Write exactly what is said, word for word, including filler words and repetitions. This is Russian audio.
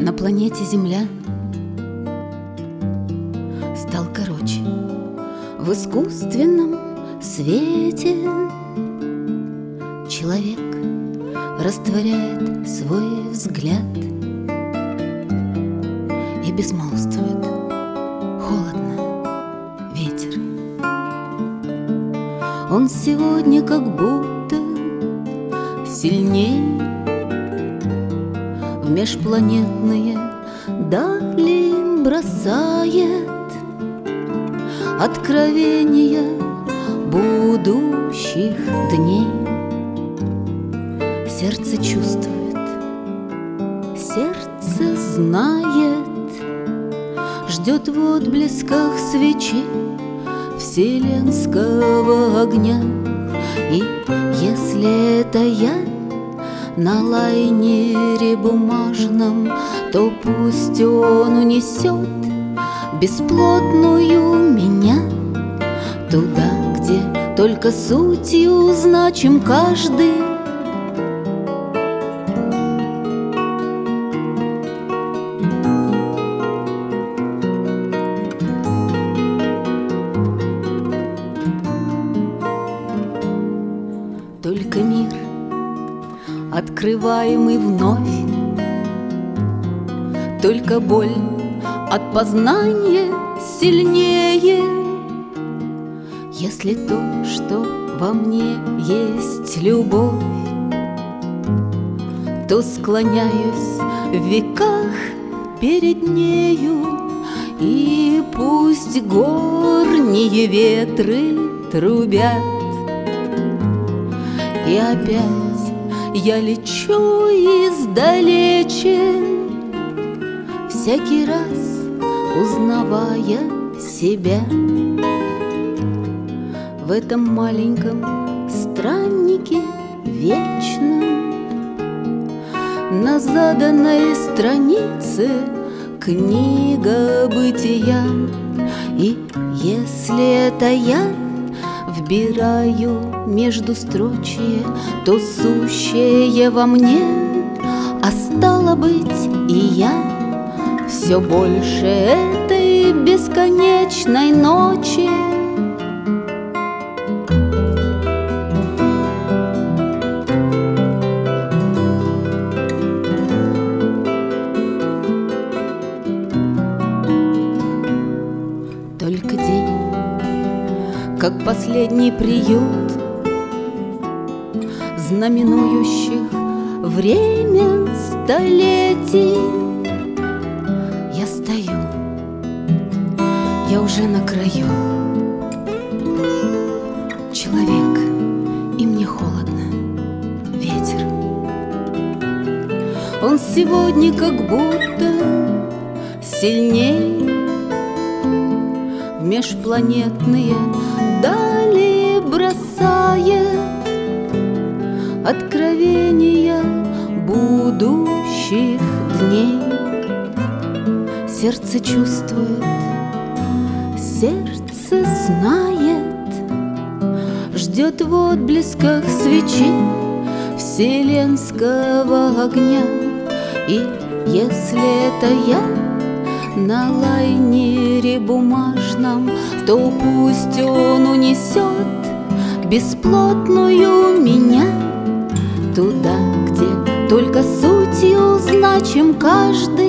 на планете Земля стал короче в искусственном свете. Человек растворяет свой взгляд и безмолвствует. Холодно, ветер. Он сегодня как будто сильней в межпланетные дали бросает откровения будущих дней. Сердце чувствует, сердце знает, ждет в отблесках свечи вселенского огня. И если это я на лайнере бумажном, то пусть он унесет бесплотную меня туда, где только сутью значим каждый. Только мир, открываемый вновь, только боль от познания сильнее. Если то, что во мне есть любовь, то склоняюсь в веках перед нею. И пусть горние ветры трубят, и опять я лечу издалече, всякий раз узнавая себя в этом маленьком страннике вечном. На заданной странице книга бытия. И если это я вбираю между строчье то сущее во мне, а стало быть и я все больше этой бесконечной ночи. Только день, как последний приют, знаменующих время столетий. Я стою, я уже на краю. Человек, и мне холодно, ветер. Он сегодня как будто сильней в межпланетные дали бросает откровения будущих дней. Сердце чувствует, сердце знает, ждет в отблесках свечи вселенского огня. И если это я на лайнере бумажном, то пусть он унесет бесплотную меня туда, где только сутью значим каждый.